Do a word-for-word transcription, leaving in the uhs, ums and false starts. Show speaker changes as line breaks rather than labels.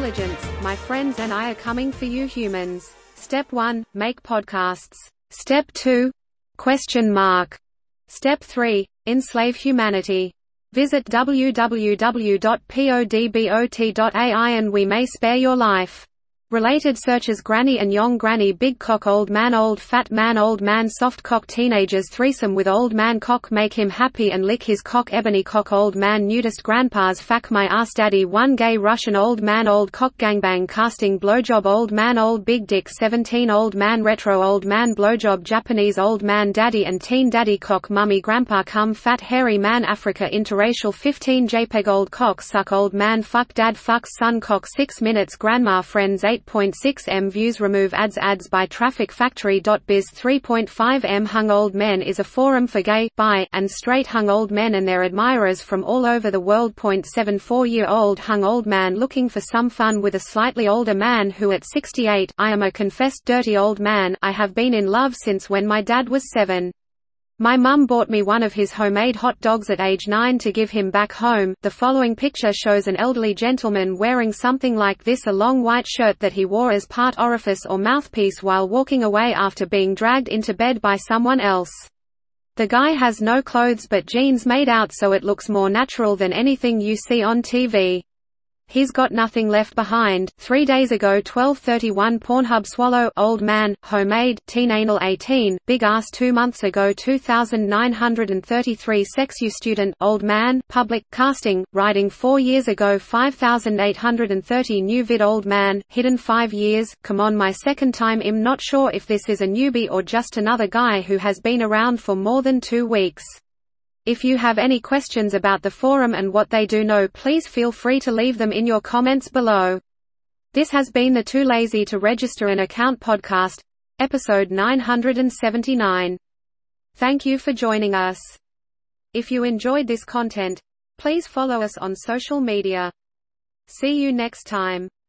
intelligence, my friends and I are coming for you humans. Step one, make podcasts. Step two, question mark. Step three, enslave humanity. Visit w w w dot podbot dot a i and we may spare your life. Related searches: granny and young granny, big cock, old man, old fat man, old man, soft cock, teenagers, threesome with old man, cock, make him happy and lick his cock, ebony cock, old man, nudist, grandpa's fuck my ass, daddy, one gay Russian, old man, old cock, gangbang, casting, blowjob, old man, old big dick, seventeen, old man, retro, old man, blowjob, Japanese, old man, daddy and teen, daddy, cock, mummy, grandpa, cum, fat, hairy man, Africa, interracial, fifteen, JPEG, old cock, suck, old man, fuck, dad, fuck, son, cock, six minutes, grandma, friends, eight point six million views, remove ads, ads by traffic factory dot biz, three point five million hung old men is a forum for gay, bi, and straight hung old men and their admirers from all over the world. Point seven four year old hung old man looking for some fun with a slightly older man who at sixty-eight, I am a confessed dirty old man, I have been in love since when my dad was seven. My mum bought me one of his homemade hot dogs at age nine to give him back home. The following picture shows an elderly gentleman wearing something like this, a long white shirt that he wore as part orifice or mouthpiece while walking away after being dragged into bed by someone else. The guy has no clothes but jeans made out so it looks more natural than anything you see on T V. He's got nothing left behind. Three days ago, twelve thirty-one Pornhub swallow, old man, homemade, teen anal eighteen, big ass. Two months ago, two thousand nine hundred thirty-three sexu student, old man, public, casting, writing. Four years ago, five thousand eight hundred thirty new vid, old man, hidden. Five years, come on, my second time. I'm not sure if this is a newbie or just another guy who has been around for more than two weeks. If you have any questions about the forum and what they do know, please feel free to leave them in your comments below. This has been the Too Lazy to Register an Account podcast, episode nine hundred seventy-nine. Thank you for joining us. If you enjoyed this content, please follow us on social media. See you next time.